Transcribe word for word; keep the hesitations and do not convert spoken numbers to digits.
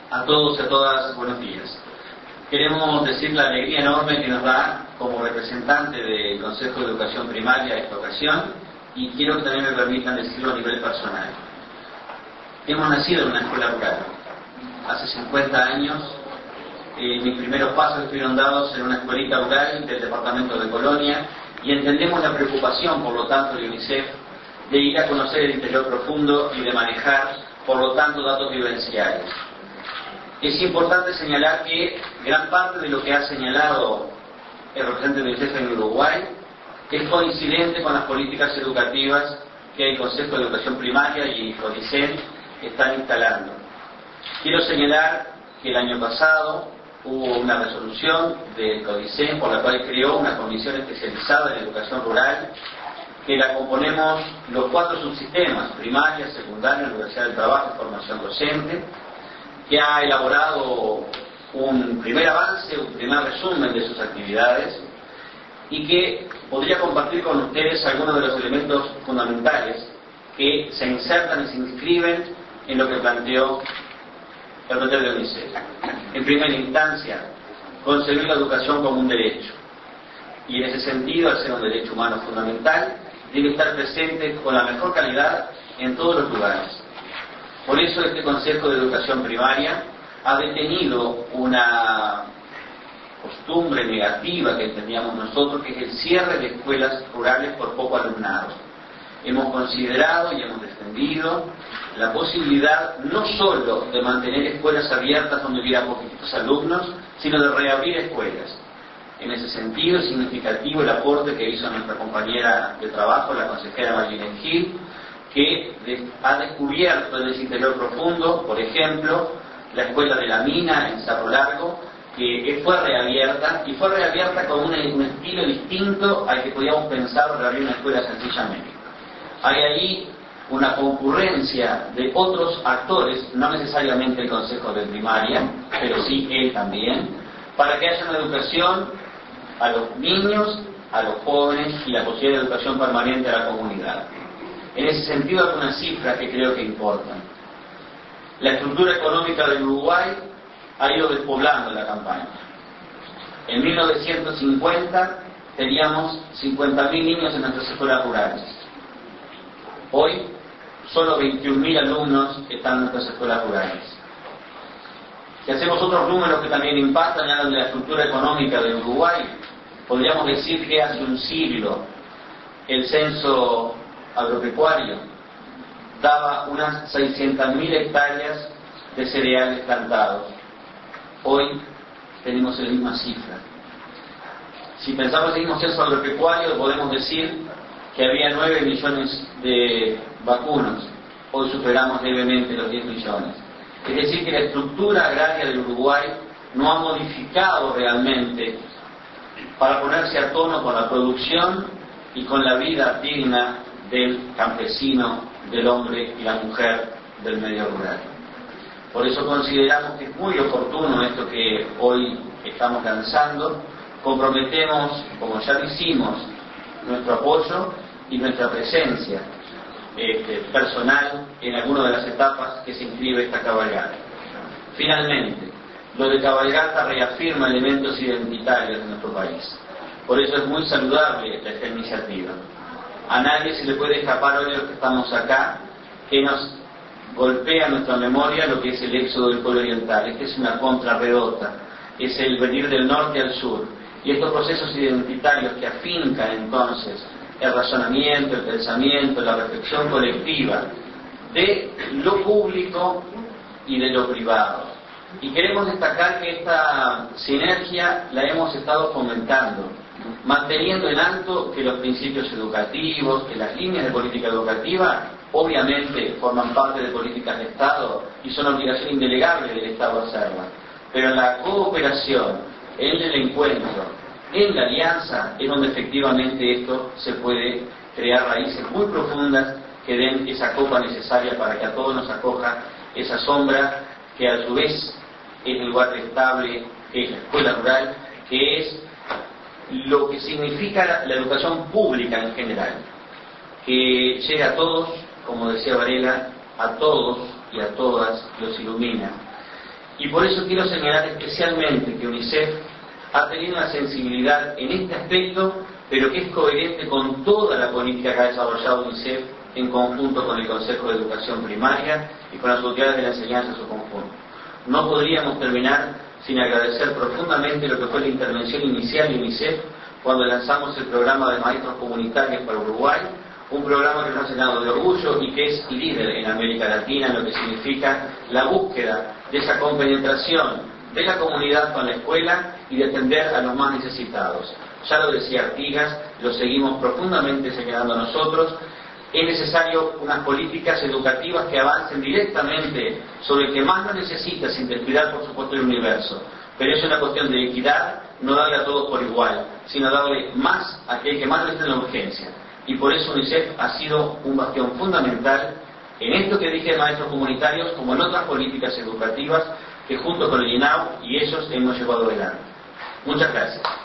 A todos y a todas, buenos días. Queremos decir la alegría enorme que nos da como representante del Consejo de Educación Primaria esta ocasión, y quiero que también me permitan decirlo a nivel personal. Hemos nacido en una escuela rural. Hace cincuenta años, eh, mis primeros pasos estuvieron dados en una escuelita rural del departamento de Colonia, y entendemos la preocupación, por lo tanto, de UNICEF de ir a conocer el interior profundo y de manejar, por lo tanto, datos vivenciales. Es importante señalar que gran parte de lo que ha señalado el representante de UNICEF en Uruguay es coincidente con las políticas educativas que el Consejo de Educación Primaria y CODICEN están instalando. Quiero señalar que el año pasado hubo una resolución del CODICEN por la cual creó una comisión especializada en educación rural, que la componemos los cuatro subsistemas: primaria, secundaria, universidad del trabajo y formación docente, que ha elaborado un primer avance, un primer resumen de sus actividades, y que podría compartir con ustedes algunos de los elementos fundamentales que se insertan y se inscriben en lo que planteó el representante de UNICEF. En primera instancia, concebir la educación como un derecho, y en ese sentido, al ser un derecho humano fundamental, debe estar presente con la mejor calidad en todos los lugares. Por eso este Consejo de Educación Primaria ha detenido una costumbre negativa que entendíamos nosotros, que es el cierre de escuelas rurales por poco alumnado. Hemos considerado y hemos defendido la posibilidad no solo de mantener escuelas abiertas donde hubiera poquitos alumnos, sino de reabrir escuelas. En ese sentido es significativo el aporte que hizo nuestra compañera de trabajo, la consejera Marlene Gil, que ha descubierto en ese interior profundo, por ejemplo, la escuela de la mina en Cerro Largo, que fue reabierta, y fue reabierta con un, un estilo distinto al que podíamos pensar de reabrir una escuela sencillamente. Hay ahí una concurrencia de otros actores, no necesariamente el Consejo de Primaria, pero sí él también, para que haya una educación a los niños, a los jóvenes y la posibilidad de educación permanente a la comunidad. En ese sentido hay unas cifras que creo que importan. La estructura económica del Uruguay ha ido despoblando la campaña. En mil novecientos cincuenta teníamos cincuenta mil niños en nuestras escuelas rurales. Hoy, solo veintiún mil alumnos están en nuestras escuelas rurales. Si hacemos otros números que también impactan en la estructura económica del Uruguay, podríamos decir que hace un siglo el censo agropecuario daba unas seiscientas mil hectáreas de cereales plantados. Hoy tenemos la misma cifra. Si pensamos en el mismo censo agropecuario, podemos decir que había nueve millones de vacunos. Hoy superamos levemente los diez millones. Es decir, que la estructura agraria del Uruguay no ha modificado realmente para ponerse a tono con la producción y con la vida digna del campesino, del hombre y la mujer del medio rural. Por eso consideramos que es muy oportuno esto que hoy estamos lanzando. Comprometemos, como ya lo hicimos, nuestro apoyo y nuestra presencia este, personal en alguna de las etapas que se inscribe esta cabalgata. Finalmente, lo de cabalgata reafirma elementos identitarios de nuestro país. Por eso es muy saludable esta iniciativa. A nadie se le puede escapar hoy de los que estamos acá que nos golpea nuestra memoria lo que es el éxodo del pueblo oriental. Esta es una contrarredota, es el venir del norte al sur. Y estos procesos identitarios que afincan entonces el razonamiento, el pensamiento, la reflexión colectiva de lo público y de lo privado. Y queremos destacar que esta sinergia la hemos estado fomentando, manteniendo en alto que los principios educativos, que las líneas de política educativa, obviamente forman parte de políticas de Estado y son obligación indelegable del Estado hacerlas. Pero la cooperación, en el encuentro, en la alianza, es donde efectivamente esto se puede crear raíces muy profundas que den esa copa necesaria para que a todos nos acoja esa sombra que a su vez es el lugar estable, que es la escuela rural, que es lo que significa la, la educación pública en general, que llega a todos, como decía Varela, a todos y a todas los ilumina. Y por eso quiero señalar especialmente que UNICEF ha tenido una sensibilidad en este aspecto, pero que es coherente con toda la política que ha desarrollado UNICEF en conjunto con el Consejo de Educación Primaria y con las autoridades de la enseñanza en su conjunto. No podríamos terminar sin agradecer profundamente lo que fue la intervención inicial de UNICEF cuando lanzamos el programa de maestros comunitarios para Uruguay, un programa que nos ha llenado de orgullo y que es líder en América Latina en lo que significa la búsqueda de esa compenetración de la comunidad con la escuela y de atender a los más necesitados. Ya lo decía Artigas, lo seguimos profundamente señalando nosotros. Es necesario unas políticas educativas que avancen directamente sobre el que más lo necesita, sin descuidar por supuesto el universo. Pero es una cuestión de equidad, no darle a todos por igual, sino darle más a aquel que más lo está en la urgencia. Y por eso UNICEF ha sido un bastión fundamental en esto que dije de maestros comunitarios, como en otras políticas educativas que junto con el I N A U y ellos hemos llevado adelante. Muchas gracias.